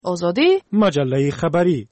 آزادی مجله خبری.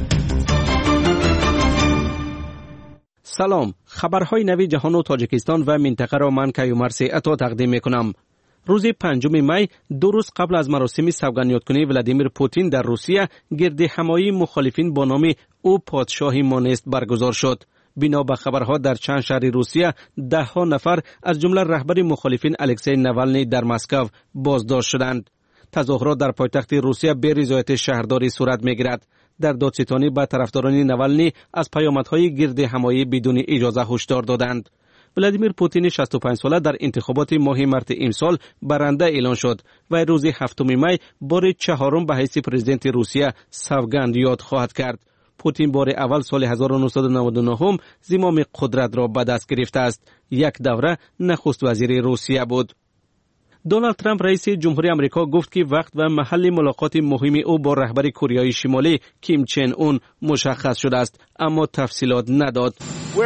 سلام، خبرهای نوی جهان و تاجیکستان و منطقه را من کیومرث عطا تقدیم میکنم. روز 5 می 2 روز قبل از مراسم سوگند یادکنی ولادیمیر پوتین در روسیه گرد همایی مخالفین با نام او پادشاهی ما نیست برگزار شد. بنا به خبرها در چند شهر روسیه 10 نفر از جمله رهبر مخالفین الکسی ناولنی در مسکو بازداشت شدند. تظاهرات در پایتخت روسیه به رضایت شهرداری صورت میگیرد. در دادستانی به طرفداران ناولنی از پیامدهای گرد همایی بدون اجازه هشدار دادند. ولادیمیر پوتین 65 ساله در انتخابات ماه مارس امسال برنده اعلان شد و روز 7 می بار چهارم به حیث پرزیدنت روسیه سوگند یاد خواهد کرد. پوتین بار اول سال 1999 زمام قدرت را به دست گرفته است. یک دوره نخست وزیر روسیه بود. دونالد ترامپ رئیس جمهوری آمریکا گفت که وقت و محل ملاقات مهم او با رهبر کره شمالی کیم چن اون مشخص شده است، اما تفصیلات نداد.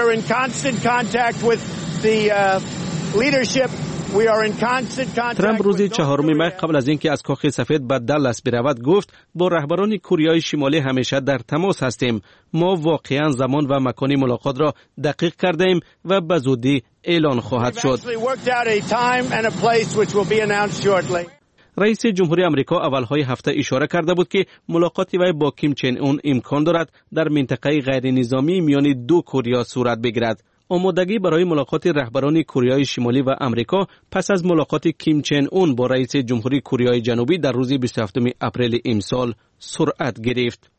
ترامپ روز 4 می قبل از اینکه از کاخ سفید به دالاس برود گفت با رهبران کره شمالی همیشه در تماس هستیم. ما واقعا زمان و مکان ملاقات را دقیق کردیم و به زودی اعلان خواهد شد. رئیس جمهوری آمریکا اولهای هفته اشاره کرده بود که ملاقات وی با کیم چن اون امکان دارد در منطقه غیر نظامی میان دو کره صورت بگیرد. آمادگی برای ملاقات رهبران کره شمالی و آمریکا پس از ملاقات کیم چن اون با رئیس جمهوری کره جنوبی در روز 27 اپریل امسال سرعت گرفت.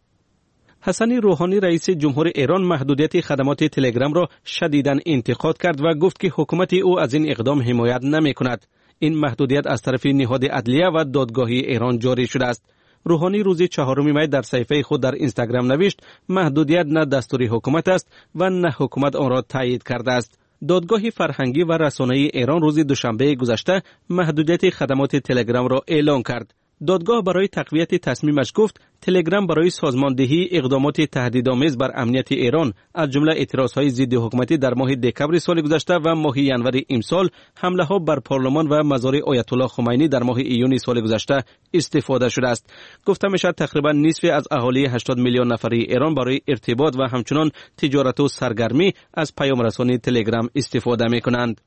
حسن روحانی رئیس جمهور ایران محدودیت خدمات تلگرام را شدیداً انتقاد کرد و گفت که حکومت او از این اقدام حمایت نمی کند. این محدودیت از طرف نهاد عدلیه و دادگاهی ایران جاری شده است. روحانی روز 4 می در صفحه خود در اینستاگرام نوشت محدودیت نه دستور حکومت است و نه حکومت آن را تایید کرده است. دادگاه فرهنگی و رسانه‌ای ایران روز دوشنبه گذشته محدودیت خدمات تلگرام را اعلان کرد. دادگاه برای تقویت تصمیمش گفت تلگرام برای سازماندهی اقدامات تهدیدآمیز بر امنیت ایران از جمله اعتراضهای ضد حکومتی در ماه دکمبر سال گذشته و ماه ژانویه امسال، حمله‌ها بر پارلمان و مزار آیت الله خمینی در ماه ایون سال گذشته استفاده شده است. گفته میشد تقریبا نصف از اهالی 80 میلیون نفری ایران برای ارتباط و همچنان تجارت و سرگرمی از پیام رسانی تلگرام استفاده می‌کنند.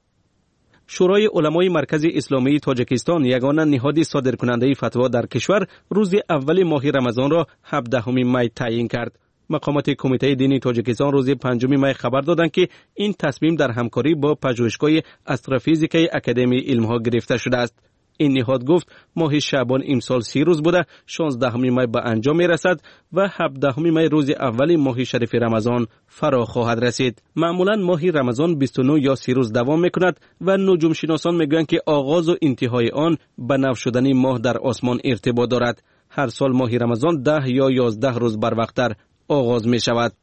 شورای علمای مرکز اسلامی تاجیکستان یگانه نهاد صادرکننده فتوا در کشور روز اول ماه رمضان را 17 می تعیین کرد. مقامات کمیته دینی تاجیکستان روز 5 می خبر دادند که این تصمیم در همکاری با پژوهشگاه استروفیزیک اکادمی علمها گرفته شده است. این نهاد گفت ماه شعبان امسال 30 روز بوده، 16 می به انجام می رسد و 17 می روز اول ماه شریف رمضان فرا خواهد رسید. معمولا ماه رمضان 29 یا 30 روز دوام می کند و نجوم شناسان می گویند که آغاز و انتهای آن به نو شدن ماه در آسمان ارتباط دارد. هر سال ماه رمضان 10 یا 11 روز بروقتر آغاز می شود.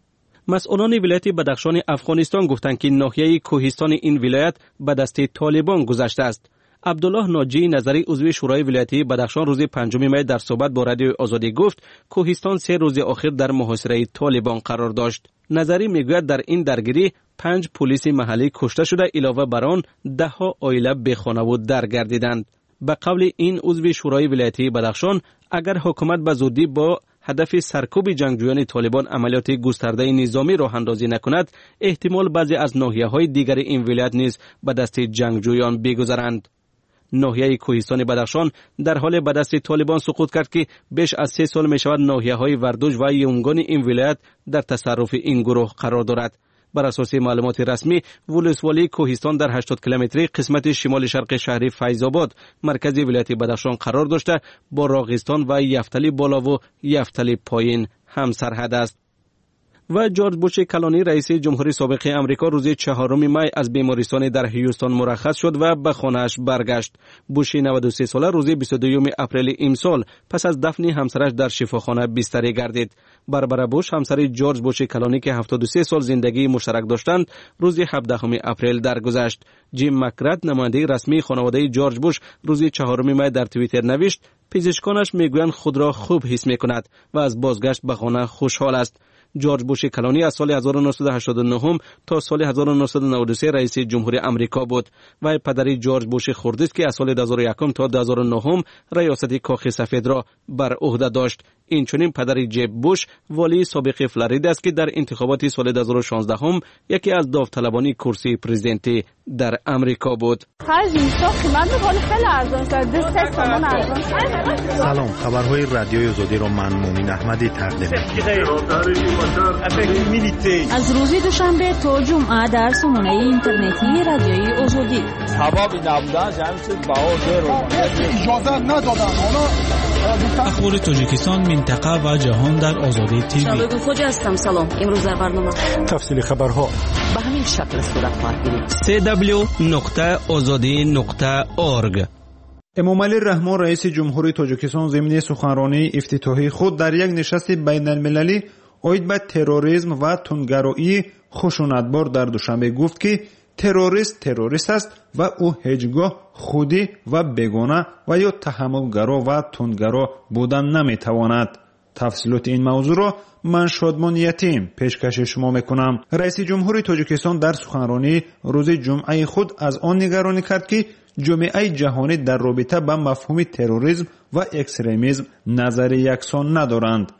مسئولان ولایت بدخشان افغانستان گفتند که ناحیه کوهستان این ولایت به دست طالبان گذشته است. عبدالله ناجی نظری عضو شورای ولایتی بدخشان روز 5 می در صحبت با رادیو آزادی گفت کوهستان 3 روز اخیر در محاصره طالبان قرار داشت. نظری میگوید در این درگیری 5 پلیس محلی کشته شده، علاوه بر آن 10 عائله بی خانواده درگردیدند. به قول این عضو شورای ولایتی بدخشان، اگر حکومت به زودی با هدف سرکوب جنگجویان طالبان عملیات گسترده نظامی راه اندازی نکند، احتمال بعضی از ناحیه‌های دیگر این ولایت نیز به دست جنگجویان بگذرند. ناحیه کوهستان بدخشان در حال به دست طالبان سقوط کرد که بیش از 3 سال می شود ناحیه‌های وردوج و یونگان این ولایت در تصرف این گروه قرار دارد. بر اساس معلومات رسمی، ولسوالی کوهستان در 80 کیلومتری قسمت شمال شرق شهر فیض‌آباد مرکز ولایت بدخشان قرار داشته با راغستان و یفتلی بالا و یفتلی پایین هم سرحد است. و جورج بوش کلانی رئیس جمهوری سابق آمریکا روز 4 می از بیمارستان در هیوستن مرخص شد و به خانه‌اش برگشت. بوش 93 ساله روز 22 اپریل امسال پس از دفن همسرش در شفاخانه بستری گردید. باربارا بوش همسر جورج بوش کلانی که 73 سال زندگی مشترک داشتند روز 17 اپریل درگذشت. جیم مکرات نماینده رسمی خانواده جورج بوش روز 4 می در توییتر نوشت پزشکانش میگویند خود را خوب حس میکند و از بازگشت به خانه خوشحال است. جورج بوش کلانی از سال 1989 تا سال 1993 رئیس جمهوری آمریکا بود و پدری جورج بوش خردی است که از سال 2001 تا 2009 ریاست کاخ سفید را بر عهده داشت. این چنین پدر جب بوش والی سابق فلوریدا است که در انتخابات سال 2016 هم یکی از داوطلبان کرسی پرزیدنتی در آمریکا بود. سلام، خبرهای رادیوی آزادی را من مومن احمدی تقدیم می‌کنم. از روز دوشنبه تا جمعه در سامانه اینترنتی رادیوی آزادی. اخبار تاجیکستان، منطقه و جهان در آزادی تیوی. شبگون خوجا هستم. سلام. امروز در برنامه تفصیل خبرها به همین شکل صورت خواهد گرفت. www.azadi.org. امامعلی رحمان رئیس جمهوری تاجیکستان ضمن سخنرانی افتتاحی خود در یک نشست بین المللی اوید به تروریسم و تندگرایی خشونتبار در دوشنبه گفت که تروریست است و او هیچگاه خودی و بیگانه و یا تحملگرا و تندگرا بودن نمیتواند. تفصیلات این موضوع را من شادمان یتیم پیشکش شما میکنم. رئیس جمهوری تاجیکستان در سخنرانی روز جمعه خود از آن نگرانی کرد که جامعه جهانی در رابطه با مفهوم تروریسم و اکستریمیسم نظر یکسان ندارند.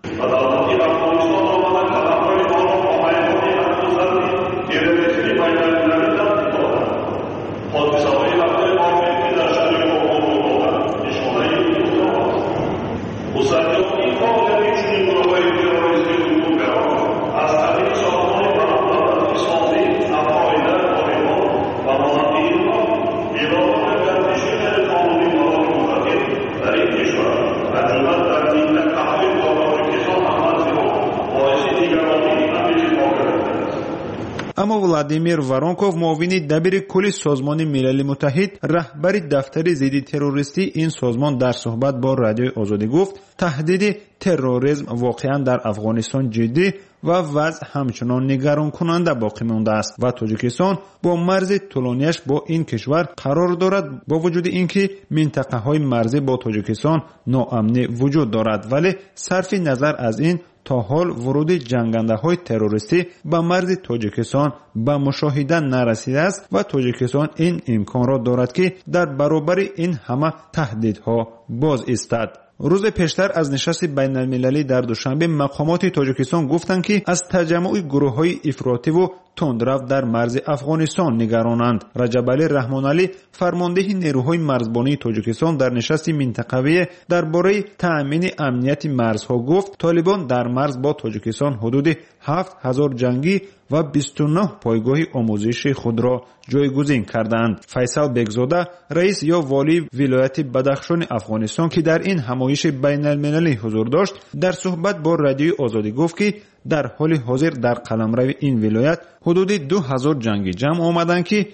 اما ولادیمیر وارونکوف معاون دبیر کل سازمان ملل متحد رهبر دفتر ضد تروریستی این سازمان در صحبت با رادیوی آزادی گفت تهدید تروریسم واقعا در افغانستان جدی و وضع همچنان نگران کننده باقی مانده است و تاجیکستان با مرز طولانیش با این کشور قرار دارد. با وجود اینکه منطقه های مرزی با تاجیکستان ناامنی وجود دارد، ولی صرف نظر از این تا حال ورود جنگنده های تروریستی به مرز تاجیکستان به مشاهده نرسیده است و تاجیکستان این امکان را دارد که در برابر این همه تهدیدها باز ایستد. روز پیشتر از نشست بین المللی در دوشنبه مقامات تاجیکستان گفتند که از تجمع گروه‌های افراطی و تندرو در مرز افغانستان نگرانند. رجب علی رحمان علی فرمانده نیروهای مرزبانی تاجیکستان در نشست منطقوی درباره تأمین امنیت مرزها گفت طالبان در مرز با تاجیکستان حدود 7000 جنگی و 29 پایگاه آموزشی خود را جایگزین کردند. فیصل بگزاده رئیس یا والی ولایت بدخشان افغانستان که در این همایش بین المللی حضور داشت در صحبت با رادیوی آزادی گفت که در حال حاضر در قلمرو این ولایت حدود 2000 جنگی جمع آمدند که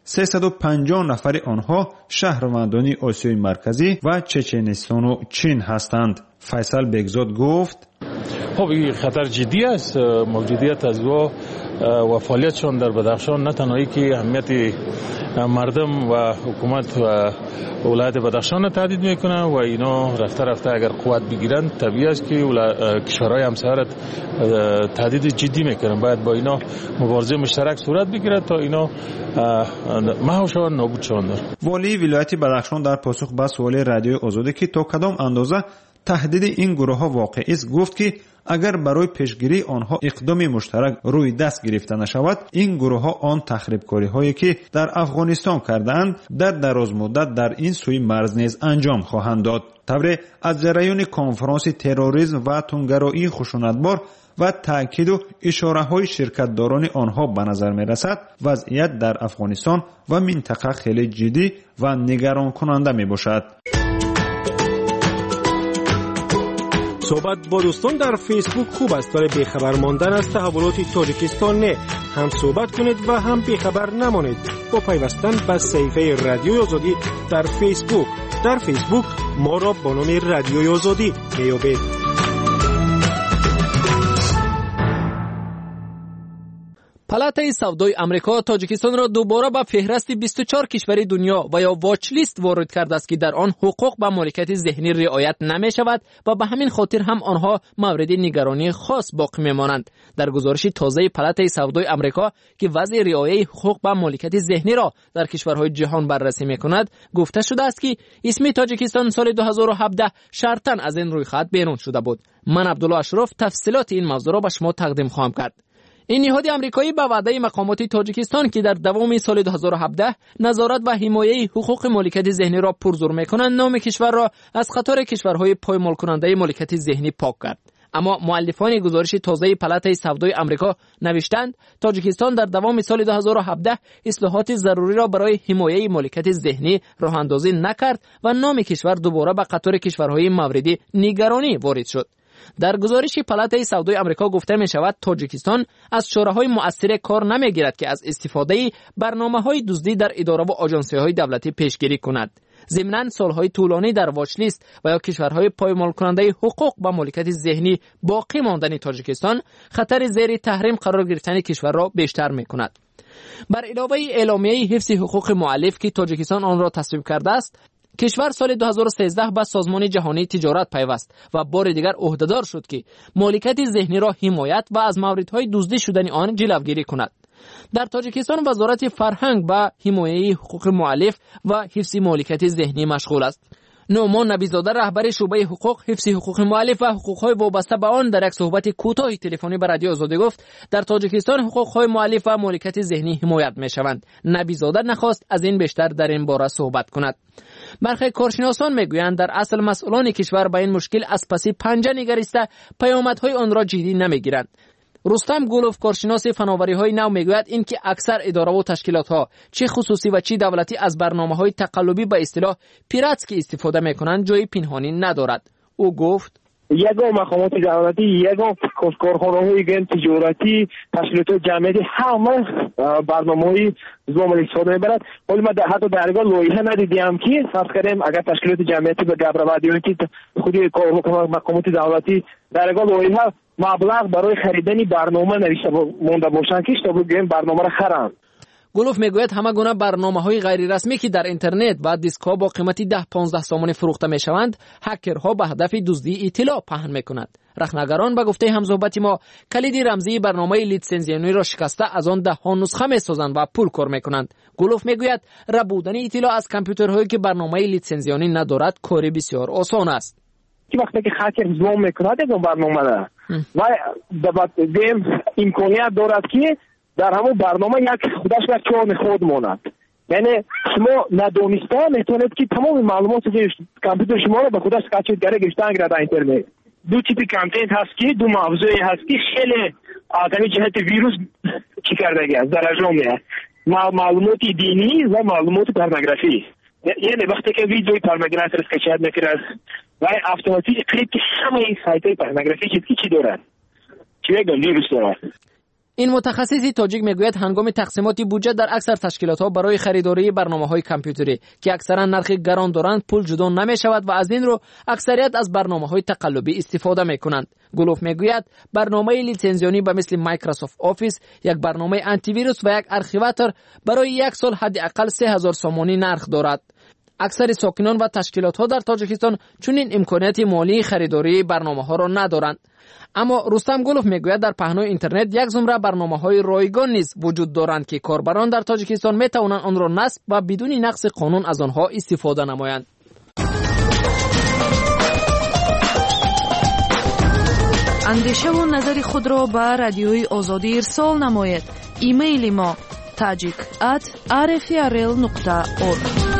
350 نفر آنها شهروندان آسیای مرکزی و چچنستان و چین هستند. فیصل بگزاد گفت خب این خطر جدی است. موجودیت از و فعالیتشون در بدخشان نه تنهایی که اهمیت مردم و حکومت و ولایت بدخشان را تهدید میکنه و اینا رفته رفته اگر قوت بگیرن طبیعی است که کشورهای همسایه تهدید جدی میکنن. باید با اینا مبارزه مشترک صورت بگیرد تا اینا محو شوند، نابود شوند. والی ولایت بدخشان در پاسخ به سوال رادیوی آزادی که تا کدام اندازه تهدید این گروه ها واقعی است گفت که اگر برای پیشگیری آنها اقدام مشترک روی دست گرفته نشود این گروه ها آن تخریبکاری هایی که در افغانستان کردند در دراز مدت در این سوی مرز نیز انجام خواهند داد. طبری از جریان کنفرانس تروریسم و تندگرایی خشونتبار و تاکید و اشاره های شرکتداران آنها به نظر می رسد وضعیت در افغانستان و منطقه خیلی جدی و نگران کننده می باشد. صحبت با دوستان در فیسبوک خوب است، ولی بیخبر ماندن از تحولات تاجیکستان نه. هم صحبت کنید و هم بیخبر نمانید با پیوستن به صفحه رادیوی آزادی در فیسبوک. در فیسبوک ما را با نام رادیوی آزادی بیابید. پالاتای سودای آمریکا تاجیکستان را دوباره به فهرست 24 کشور دنیا و یا واچ لیست وارد کرده است که در آن حقوق به مالکیت ذهنی رعایت نمی شود و به همین خاطر هم آنها مورد نگرانی خاص باقی میمانند. در گزارش تازه پالاتای سودای آمریکا که وضع رعایت حقوق به مالکیت ذهنی را در کشورهای جهان بررسی میکند گفته شده است که اسم تاجیکستان سال 2017 شرطاً از این رویخط بیرون شده بود. من عبدالله اشرف تفصیلات این موضوع را به شما تقدیم خواهم کرد. این نهاد آمریکایی به وعده مقامات تاجیکستان که در دوام سال 2017 نظارت و حمایت حقوق مالکیت ذهنی را پرزور می‌کنند نام کشور را از قطار کشورهای پایمال کننده مالکیت ذهنی پاک کرد. اما مؤلفان گزارش تازه پالاتای سودای آمریکا نوشتند تاجیکستان در دوام سال 2017 اصلاحات ضروری را برای حمایت مالکیت ذهنی راه اندازی نکرد و نام کشور دوباره به قطار کشورهای مورد نگرانی وارد شد. در گزارش پالاتای سودای آمریکا گفته می شود تاجیکستان از شورای مؤثر کار نمی گیرد که از استفاده برنامه‌های دزدی در اداره و آژانسی‌های دولتی پیشگیری کند. ضمناً سالهای طولانی در واچ لیست و یا کشورهای پایمال کننده حقوق و مالکیت ذهنی باقی ماندن تاجیکستان خطر زیر تحریم قرار گرفتن کشور را بیشتر می کند. بر علاوه اعلامیه حفظ حقوق مؤلف که تاجیکستان آن را تصویب کرده است، کشور سال 2013 به سازمان جهانی تجارت پیوست و بار دیگر عهدهدار شد که مالکیت ذهنی را حمایت و از موردهای دزدی شدن آن جلوگیری کند. در تاجیکستان وزارت فرهنگ به حمایت حقوق مؤلف و حفظ مالکیت ذهنی مشغول است. نعمان نبی‌زاده رهبر شعبه حقوق، حفظ حقوق مؤلف و حقوق‌های وابسته به آن در یک صحبت کوتاه تلفنی به رادیو آزادی گفت در تاجیکستان حقوق‌های مؤلف و مالکیت ذهنی حمایت می‌شوند. نبی‌زاده نخواست از این بیشتر در این باره صحبت کند. برخی کارشناسان میگویند در اصل مسئولان کشور به این مشکل از پس پنجه نگریسته پیامدهای آن را جدی نمیگیرند. رستم گولوف کارشناس فناوری‌های نو میگوید اینکه اکثر اداره و تشکیلات‌ها چه خصوصی و چه دولتی از برنامه‌های تقلبی به اصطلاح پیراتسکی استفاده می‌کنند جای پنهانی ندارد. او گفت یگان مقامات دولتی، یگان کارخانه‌های تجارتی، تشکیلات جمعیتی همه برنامه‌های زمان استفاده می‌برند. ولی ما حتی درگاه لایحه ندیدیم که فرض کنیم اگر تشکیلات جمعیتی به گبر بدیون که خودی مقامات دولتی درگاه لایحه مبلغ برای خریدن برنامه نوشته مونده باشند که تا بگیم برنامه را خرند. گولوف میگوید همه گونه برنامه‌های غیر رسمی که در اینترنت و دیسک‌ها با قیمتی 10-15 سامانی فروخته می‌شوند، هکرها به هدف دزدی اطلاع پهن می‌کنند. رخنگران به گفته هم‌صحبت ما کلید رمزی برنامه لیتسنزیونی را شکسته از آن 10 نسخه می‌سازند و پول کار می‌کنند. گولوف میگوید ربودن اطلاع از کامپیوترهایی که برنامه لیتسنزیونی ندارد کاری بسیار آسان است. که وقتی که هکر زوم می‌کند این برنامه را و دیم امکانیت دارد که در همون برنامه یک خودش یک چون خود ماند. یعنی شما ندانسته میتونید که تمام معلومات کامپیوتر شما رو به خودش کچید گره گشتن گره در اینترنت. دو تیپی کانتنت هست که دو موضوعی هست که خیلی آدمی جهت ویروس چی کردگی است در اجرامه معلومات دینی و معلومات پورنوگرافی. یعنی وقتی که ویدیوی پورنوگرافی رو کچید میکرد و اتوماتیک کلیک همه این سایت‌های پورنوگرافی چی دارد؟ چی ویروس دارد؟ این متخصص تاجیک میگوید هنگام تقسیمات بودجه در اکثر تشکیلات‌ها برای خریداری برنامه‌های کامپیوتری که اکثرا نرخ گران دارند پول جدا نمی‌شود و از این رو اکثریت از برنامه‌های تقلبی استفاده می‌کنند. گولوف میگوید برنامه لیتسنزیونی به مثل مایکروسافت آفیس، یک برنامه آنتی ویروس و یک آرشیواتور برای یک سال حداقل 3000 سامانی نرخ دارد. اکثر ساکنان و تشکیلات‌ها در تاجیکستان چنین امکانات مالی خریداری برنامه‌ها را ندارند. اما رستم گولوف میگوید در پهنای اینترنت یک زمره برنامه‌های رایگان نیز وجود دارند که کاربران در تاجیکستان میتوانند آن را نصب و بدون نقض قانون از آنها استفاده نمایند. اندیشه و نظر خود را به رادیوی آزادی ارسال نمایید. ایمیل ما tajik@rfrl.org.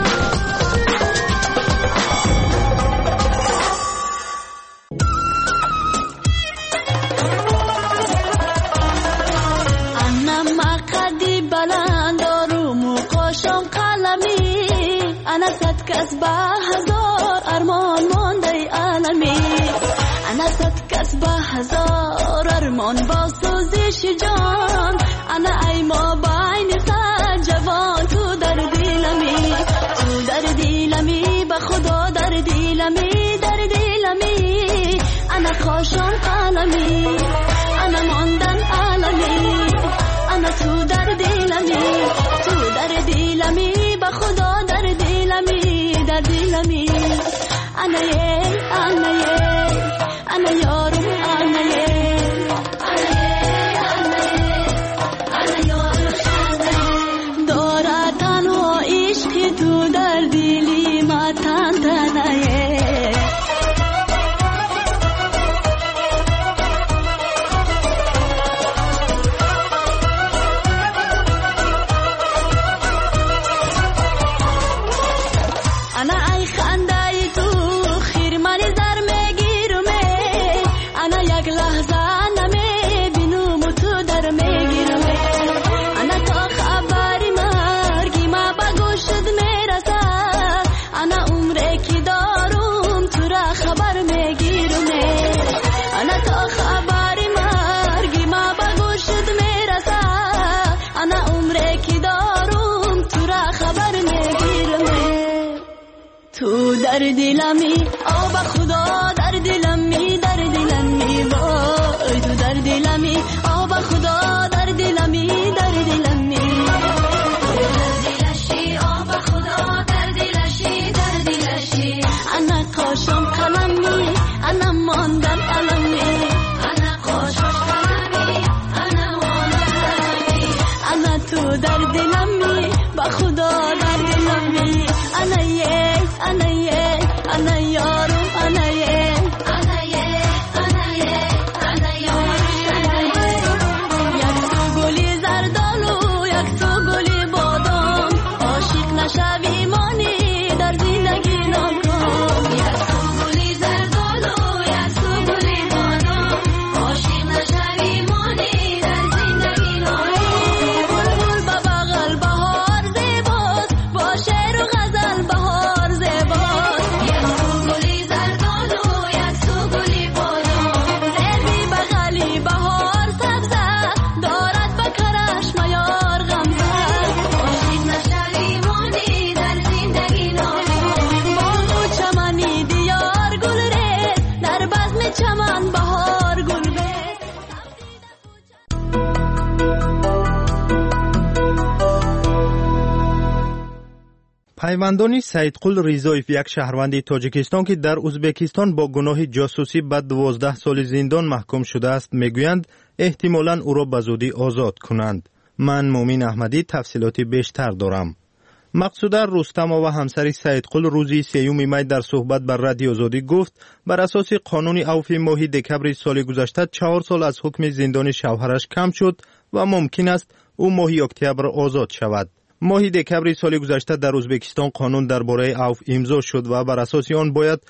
کس به هزار ارمان مانده عالمی انا صد کس به هزار ارمان با سوزش جان انا ای ما بین صد جوان تو در دیلمی به خدا در دیلمی انا خوشم قلمی انا ماندن عالمی انا انا تو در دلمی، تو در دلمی، به خدا در دلمی، در دلمی. انا یارم، انا یارم. داره تنها عشق تو در دلی ما تن تنه. تو در دلمی، آب خدا در دلمی، در دلمی وای. تو در دلمی، آب خدا در دلمی، در دلمی. در دلشی، آب خدا در دلشی، در دلشی. انا کاشم قلمی، انا ماندم علمی. انا کاشم قلمی، انا ماندم علمی. انا تو در دلمی، با خدا در دلمی. انا یارم، انا یک تو گلی زردالو، یک تو گلی بادام. عاشق نشوی مانی در زندگی ناکام. یک تو گلی زردالو، یک تو گلی بادام. عاشق نشوی مانی در زندگی ناکام. بلبل با بغل بهار زیباست، با شعر و غزل بهار زیباست. پیوندانی سیدقل ریزایف، یک شهروند تاجیکستان که در ازبکستان با گناه جاسوسی به 12 سال زندان محکوم شده است، میگویند احتمالاً او را به زودی آزاد کنند. من مومین احمدی تفصیلات بیشتر دارم. مقصوده رستم و همسر سیدقل روزی 3 می در صحبت بر رادیو آزادی گفت بر اساس قانون عفو ماه دکبر سال گذشته 4 سال از حکم زندان شوهرش کم شد و ممکن است او ماه اکتبر آزاد شود. ماه دکبر سال گذشته در ازبکستان قانون درباره عفو امضا شد و بر اساس آن باید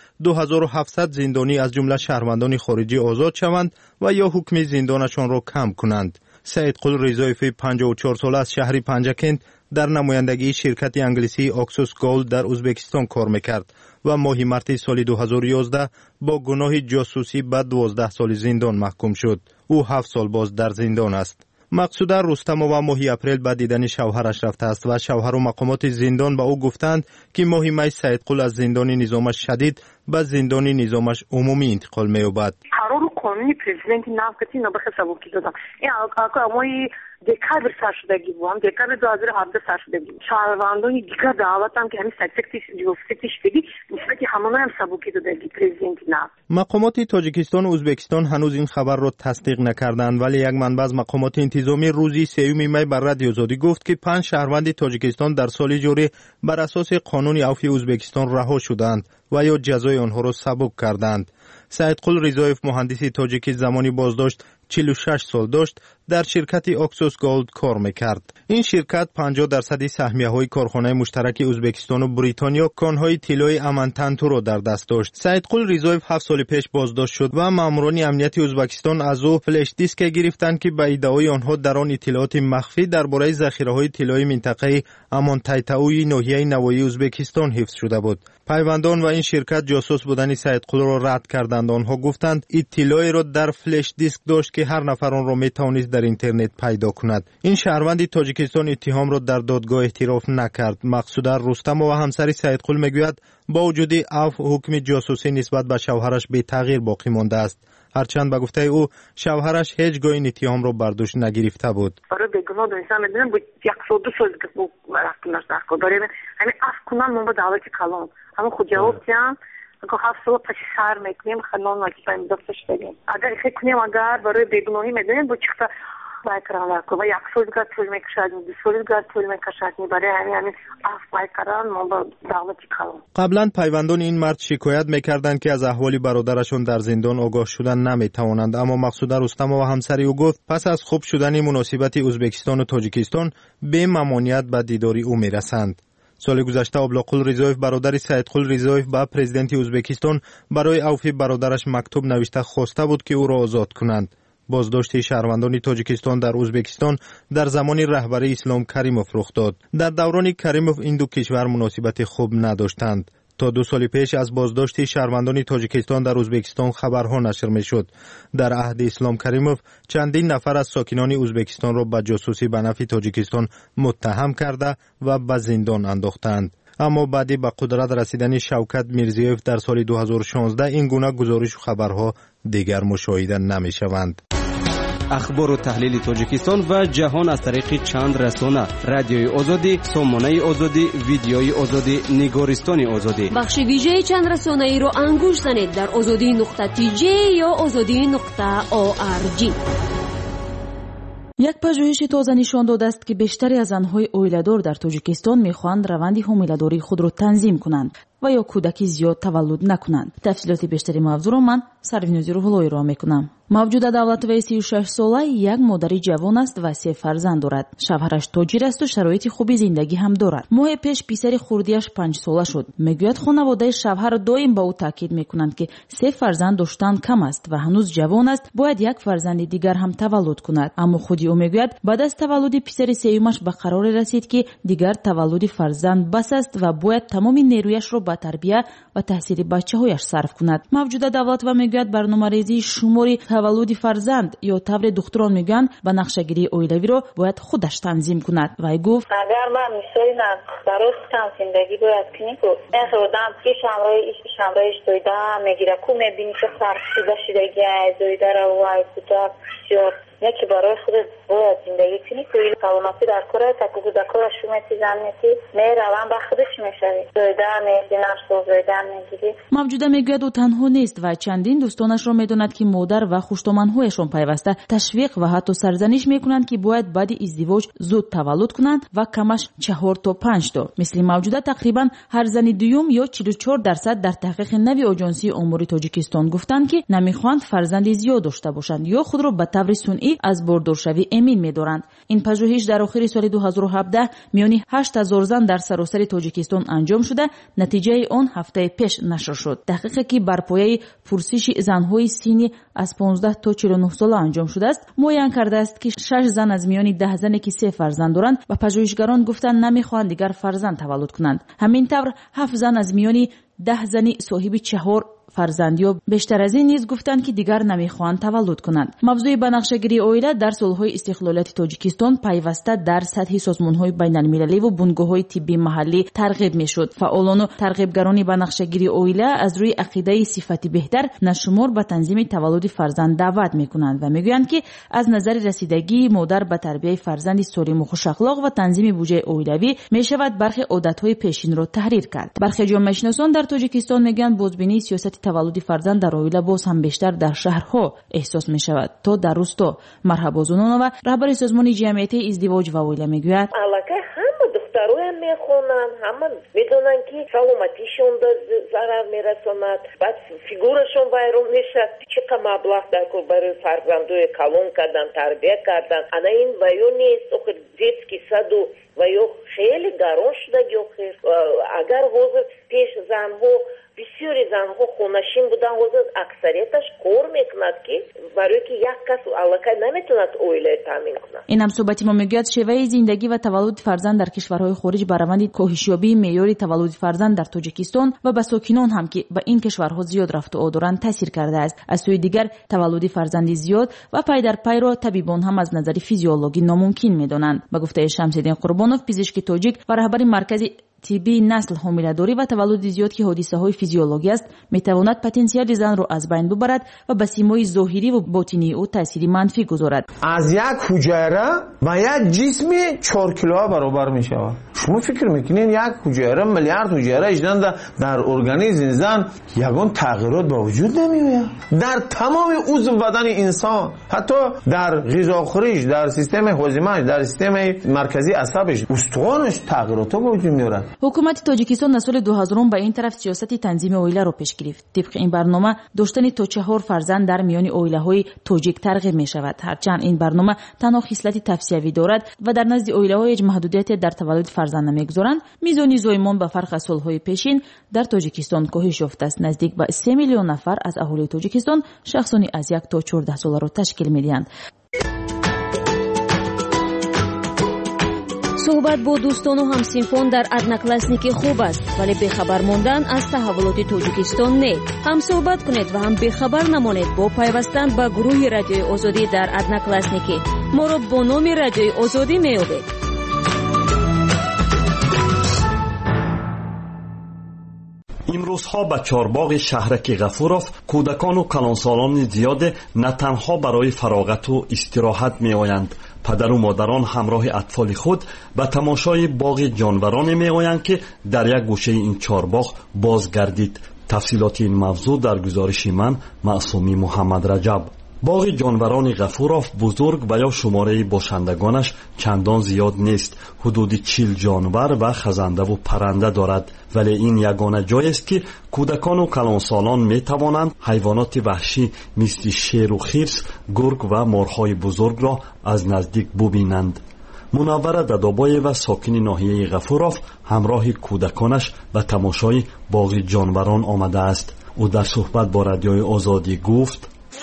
2700 زندانی از جمله شهروندان خارجی آزاد شوند و یا حکم زندانشان را کم کنند. سیدقل ریزایف 54 ساله از شهر پنجکند در نمایندگی شرکت انگلیسی اکسوس گولد در ازبکستان کار میکرد و ماه مارس سال 2011 با گناه جاسوسی به 12 سال زندان محکوم شد. او 7 سال باز در زندان است. مقصوده رستم و ماه اپریل به دیدن شوهرش رفته است و شوهر و مقامات زندان به او گفتند که ماه می سیدقل از زندان نظامش شدید به زندان نظامش عمومی انتقال می‌یابد. قرار قانونی پرزیدنت نافکتی نبخه سبوکی دادم. این آقای دکبر سرشدگی بودم، دکبر 2017 سرشدگی. شهروندانی دیگر دعوتم که همین سکتیش جوفتیش بدی نسبت همه هم سبوکی دادگی پرزیدنت ناف. مقامات تاجیکستان و ازبکستان هنوز این خبر را تصدیق نکردند، ولی یک منبع از مقامات انتظامی روزی 3 می بر رادیو آزادی گفت که 5 شهروند تاجیکستان در سال جاری بر اساس قانون عفو ازبکستان رها شدند و یا جزای آنها را سبک کردند. سیدقل ریزایف مهندسی تاجیکی زمانی بازداشت 46 سال داشت، در شرکت اکسوس گولد کار میکرد. این شرکت 50% سهمیه‌های کارخانه مشترک ازبکستان و بریتانیا کانهای طلای امانتنتو را در دست داشت. سیدقل ریزایف 7 سال پیش بازداشت شد و ماموران امنیتی ازبکستان از او فلش دیسک گرفتند که به ادعای آنها در آن اطلاعات مخفی درباره ذخیره‌های طلای منطقه امانتایتاوی ناحیه نوایی ازبکستان حفظ شده بود. پیوندان و این شرکت جاسوس بودن سیدقل را رد کردند. آنها گفتند اطلاعی را در فلش دیسک داشت که هر نفر آن را میتوانست در اینترنت پیدا کند. این شهروند تاجیکستان اتهام را در دادگاه اعتراف نکرد. مقصوده رستم و همسر سیدقل میگوید با وجود عفو حکم جاسوسی نسبت به شوهرش بی تغییر باقی مانده است. هرچند به گفته او شوهرش هیچگاه این اتهام را بر دوش نگرفته بود. برای بیگناه دونستم میدونم بود 102 سال بود رفتنش در خود برای همین اف کنم من با دعوت کلان همون خود جواب دیدم اگه 7 سال پس شهر میکنیم خانون وکیل این دفترش داریم اگر فکر کنیم اگر برای بیگناهی میدونیم بود چقدر وایکران و یک سالگرد طول میکشد 2 سالگرد طول میکشد برای همین اف وایکران ما با دعوت کلان. قبلا پیوندان این مرد شکایت میکردند که از احوال برادرشون در زندان آگاه شدن نمیتوانند، اما مقصوده رستم و همسری او گفت پس از خوب شدن مناسبت ازبکستان و تاجیکستان به ممانعت به دیداری او میرسند. سال گذشته ابلاقل رضایف برادر سیدقل رضایف به پرزیدنت ازبکستان برای عفو برادرش مکتوب نوشته خواسته بود که او را آزاد کنند. بازداشت شهروندان تاجیکستان در ازبکستان در زمان رهبری اسلام کریموف رخ داد. در دوران کریموف این دو کشور مناسبت خوب نداشتند. تا 2 سال پیش از بازداشت شهروندان تاجیکستان در ازبکستان خبرها نشر میشد. در عهد اسلام کریموف چندین نفر از ساکنان ازبکستان را به جاسوسی به نفع تاجیکستان متهم کرده و به زندان انداختند. اما بعدی به قدرت رسیدن شوکت میرزیوف در سال 2016 این گونه گزارش و خبرها دیگر مشاهده نمی شوند. اخبار و تحلیل تاجیکستان و جهان از طریق چند رسانه: رادیوی آزادی، سامانه آزادی، ویدیوی آزادی، نگارستان آزادی. بخش ویژه چند رسانه ای را انگوش زنید در azadi.tj یا azadi.org. یک پژوهش تازه نشان داده است که بیشتری از زن‌های اویله‌دار در تاجیکستان می‌خواهند روند حامله‌داری خود را تنظیم کنند و یا کودکی زیاد تولد نکنند. تفصیلات بیشتری موضوع را من سروینوزی روح‌اللهی را می‌کنم. موجوده دولتوی 36 ساله یک مادری جوان است و 3 فرزند دارد. شوهرش تاجر است و شرایط خوبی زندگی هم دارد. ماه پیش پسر خردیش 5 ساله شد. میگوید خانواده شوهر دائم با او تاکید میکنند که 3 فرزند داشتن کم است و هنوز جوان است، باید یک فرزند دیگر هم تولد کند. اما خودی او میگوید بعد از تولد پسر سیومش به قرار رسید که دیگر تولد فرزند بس است و باید تمام نیرویش را به تربیت و تحصیل بچه‌هایش صرف کند. موجوده دولت و میگوید برنامه‌ریزی شماری تولد فرزند یا طور دختران میگن به نقشه‌گیری اویلوی رو باید خودش تنظیم کند. وی گفت اگر من می‌سوی درست کم زندگی باید کنی که این خودم که شمرایش دویده میگیره که میبینی که فرسیده شدگی دویده رو وای کتاب بسیار یکی برای خود باید زندگی کنی که این سلامتی در کره تکوزو در کره شومتی زنیتی میروان به خودش میشوی دویده میگی نفس دویده میگیری. موجوده میگوید او تنها نیست و چندین دوستانش را میداند که مادر و خوشتومنهایشان پیوسته تشویق و حتی سرزنش میکنند که باید بعد ازدواج زود تولد کنند و کمش 4 تا 5 تا. مثل موجوده تقریبا هر زن دوم یا 44% در تحقیق نوی آژانسی امور تاجیکستان گفتند که نمیخواهند فرزند زیاد داشته باشند یا خود را به طور سنئی از باردارشوی امین می‌دارند. این پژوهش در آخر سال 2017 میان 8000 زن در سراسر تاجیکستان انجام شده، نتیجه آن هفته پیش نشر شد. تحقیقی که بر پایه پرسش زن‌های سنی از 15 تا 49 ساله انجام شده است، معین کرده است که 6 زن از میان 10 زنی که 3 فرزند دارند و پژوهشگران گفتند نمی‌خواهند دیگر فرزند تولد کنند. همینطور 7 زن از میان 10 زنی صاحب 4 فرزند یا بیشتر از این نیز گفتند که دیگر نمیخواهند تولد کنند. موضوع بنقشه‌گیری اویله در سالهای استقلالیت تاجیکستان پیوسته در سطح سازمان‌های بین‌المللی و بنگاه‌های طبی محلی ترغیب می‌شد. فعالان و ترغیبگران بنقشه‌گیری اویله از روی عقیده صفتی بهتر نشمار به تنظیم تولد فرزند دعوت می‌کنند و می‌گویند که از نظر رسیدگی مادر به تربیت فرزندی سالم و خوش اخلاق و تنظیم بودجه اویلوی می‌شود برخی عادت‌های پیشین را تحریر کرد. برخی جامعه‌شناسان در تاجیکستان میگن بازبینی سیاست تولد فرزند در اویله باز هم بیشتر در شهرها احساس می شود تا در روستا. مرحبا زنان و رهبر سازمان جمعیت ازدواج و اویله میگوید همه دخترها هم میخونن، همه میدونن که سلامتیشون ضرر میرساند، بعد فیگورشون ویرون میشه. چقدر مبلغ در کل برای فرزندوی کلون کردن، تربیت کردن. انا این ویو نیست اخر دیتسکی صدو ویو خیلی گران شده. اگر حوضر پیش زنها بسیاری زنها خونشین بودن، حوضر اکثریتش کار میکند که برای که یک کس علاقه نمیتوند اویله تامین کند. این هم صحبتی ما میگوید شیوه زندگی و تولد فرزند در کشورهای خارج بر روند کاهشیابی معیار تولد فرزند در تاجیکستان و به ساکنان هم که به این کشورها زیاد رفت و آمد تاثیر کرده است. از سوی دیگر تولد فرزند زیاد و پی در پی را طبیبان هم از نظر فیزیولوژی ناممکن میدانند. به گفته شمس‌الدین قربانوف، پزشک تاجیک و رهبر مرکز тибби насл ҳомиладорӣ ва таваллуди зиёд ки ҳодисаҳои физиологӣ аст метавонад потенсиали занро аз байн бубарад ва ба симои зоҳириву ботинии ӯ таъсири манфӣ гузорад. аз як ҳуҷайра ба як ҷисми 4 килоа баробар мешавад. шумо фикр мекунед як ҳуҷайра миллиард ҳуҷайра иштан дар организми зан ягон тағйирот ба вуҷуд намеояд. дар тамоми узв бадани инсон, ҳатто дар ғизохӯриш, дар системаи ҳозимааш, дар системаи марказии асабиш, устухонаш тағйиротҳо ба вуҷуд меорад. ҳукумати Тоҷикистон аз соли 2000 ба ин тараф сиёсати танзими оиларо пеш гирифт. тибқи ин барнома доштани то 4 фарзанд дар миёни оилаҳои тоҷик тарғиб мешавад. ҳарчанд ин барнома танҳо хислати тавсиявӣ дорад ва дар назди оилаҳо ҳеҷ маҳдудияте дар таваллуди фарзанд намегузоранд, мизони зоимон ба фарқ аз солҳои пешин дар Тоҷикистон коҳиш ёфтааст. наздик ба 3 миллион нафар аз аҳолии Тоҷикистон шахсони аз 1 то 14 соларо ташкил медиҳанд. суҳбат бо дӯстону ҳамсинфон дар одноклассники хуб аст, вале бехабар мондан аз таҳаввулоти Тоҷикистон не. ҳам суҳбат кунед ва ҳам бехабар намонед бо пайвастан ба гурӯҳи Радиои Озодӣ дар одноклассники. моро бо номи Радиои Озодӣ меёбед. имрӯзҳо ба чорбоғи шаҳраки ғафуров кӯдакону калонсолони зиёде на танҳо барои фароғату истироҳат меоянд. падару модарон ҳамроҳи атфоли худ ба тамошои боғи ҷонвароне меоянд ки дар як гӯшаи ин чорбоғ боз гардид. тафсилоти ин мавзӯъ дар гузориши ман Маъсуми Муҳаммадраҷаб. боғи ҷонварони ғафуров бузург ва ё шумораи бошандагонаш чандон зиёд нест. ҳудуди 40 ҷонвар ва хазандаву парранда дорад, вале ин ягона ҷоест ки кӯдакону калонсолон метавонанд ҳайвоноти ваҳшӣ мисли шеру хирс, гург ва морҳои бузургро аз наздик бубинанд. Мунаввара Дадобоева, сокини ноҳияи ғафуров, ҳамроҳи кӯдаконаш ба тамошои боғи ҷонварон омадааст. ӯ дар суҳбат бо Радиои Озодӣ гуфт: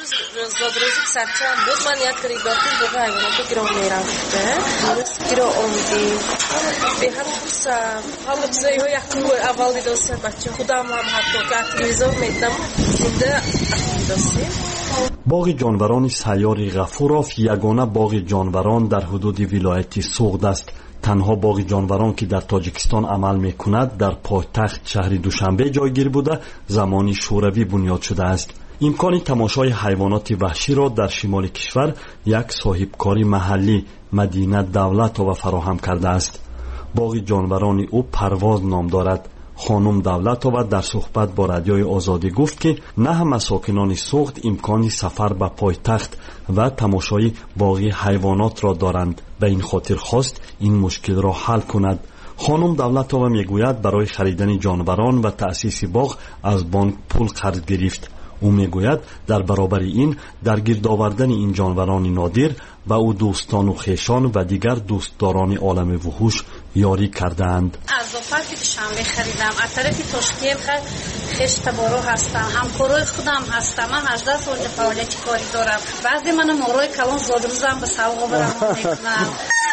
زادروزی سرچم بود من یک ریگاتی بوده حیوانات گراه میرفته گراه آمدیم به هم خصوصم حالا چیزایی ها یک روی اول دیداسته بچه خودم هم حتی که اتریزا میدم زنده دیداستیم. باغ جانوران سیار غفورов یگانه باغ جانوران در حدود ولایت سوغد است. تنها باغ جانوران که در تاجیکستان عمل میکند در پایتخت شهر دوشنبه جایگیر بوده زمانی شوروی بنیاد شده است. امکان تماشای حیوانات وحشی را در شمال کشور یک صاحبکاری محلی مدینه دولتova فراهم کرده است. باغ جانوران او پرواز نام دارد. خانم دولتova در صحبت با رادیوی آزادی گفت که نه همه ساکنان سوغد امکان سفر به پایتخت و تماشای باغ حیوانات را دارند و این خاطر خواست این مشکل را حل کند. خانم دولتova میگوید برای خریدن جانوران و تأسیس باغ از بانک پول قرض گرفت. او میگوید در برابر این در گرد آوردن این جانوران نادر و او دوستان و خویشان و دیگر دوستداران عالم وحوش یاری کردند. از وقتی که شنبه خریدم از طرف تشکیل خش تبارو هستم، همکارای خودم هستم. من 18 سال فعالیت کاری دارم. بعضی من مورای کلان زادروزم به سوق برام میکنم.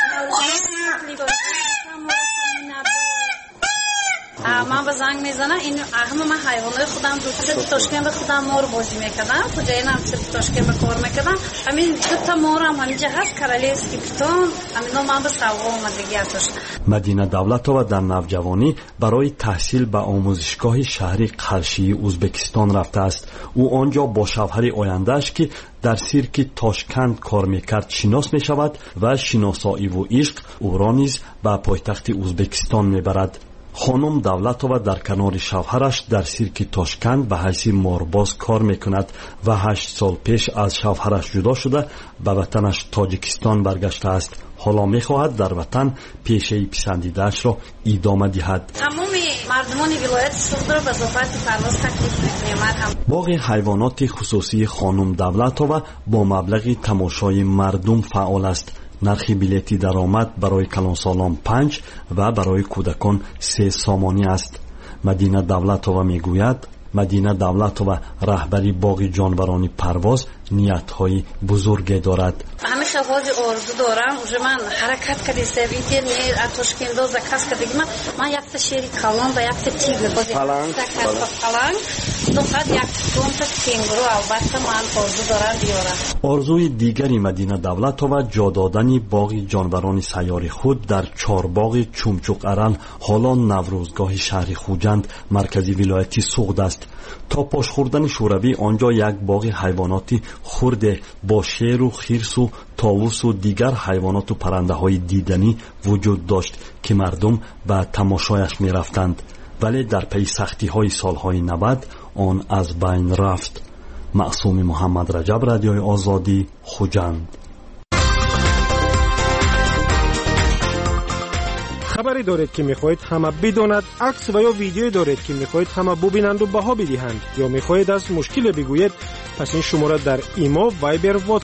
من به زنگ میزنم این همه من حیوانات خودم دوست تشکیل خودم مار بازی میکردم کجایی نم تشکیل به کار میکردم همین دو تا مارم همینجا هست کرالیسکی پیتون همینا من به سوق اومدگی ازش. مدینه دولتova در نوجوانی برای تحصیل به آموزشگاه شهری قرشی ازبکستان رفته است. او آنجا با شوهر آینده‌اش که در سیرک تاشکند کار میکرد شناس میشود و شناسایی و عشق او را نیز به پایتخت ازبکستان میبرد. خانم دولتova در کنار شوهرش در سیرک تاشکند به حیث مارباز کار میکند و 8 سال پیش از شوهرش جدا شده به وطنش تاجیکستان برگشته است. حالا میخواهد در وطن پیشه پسندیده‌اش را ادامه دهد. تمام مردمان ولایت سوغد را به ضبط پرواز تکلیف می‌کنم. باغ حیوانات خصوصی خانم دولتova با مبلغ تماشای مردم فعال است. نرخ بلیتی درآمد برای کلانسالان 5 و برای کودکان 3 سامانی است. مدینه دولتova میگوید مدینه دولتova رهبری باغ جانوران پرواز نیت‌های بزرگی دارد. همیشه خواهد آرزو دارم و من حرکت کردی سویتی نیر اتوشکندو زکاس کردیم من یک تا شیری کلان و یک تا تیگر بازی پلنگ خودم فقط یک تا کینگورو البته من آرزو دارم بیارم. آرزوی دیگری مدینه دولتова جا دادن باغ جانوران سیار خود در چارباغ چومچوق ارل حالا نوروزگاه شهر خوجند مرکزی ولایتی سوغد است. تا پاش خوردن شوروی آنجا یک باغ حیواناتی خرد با شیر و خرس و طاووس و دیگر حیوانات و پرنده های دیدنی وجود داشت که مردم به تماشایش می رفتند، ولی در پی سختی های سالهای 90 آن از بین رفت. معصوم محمد رجب، رادیوی آزادی، خوجند. خبری دارید که میخواهید همه بداند، عکس و یا ویدیویی دارید که میخواهید همه ببینند و بها بدهند، یا میخواهید از مشکل بگویید، پس این شماره در ایمو، وایبر،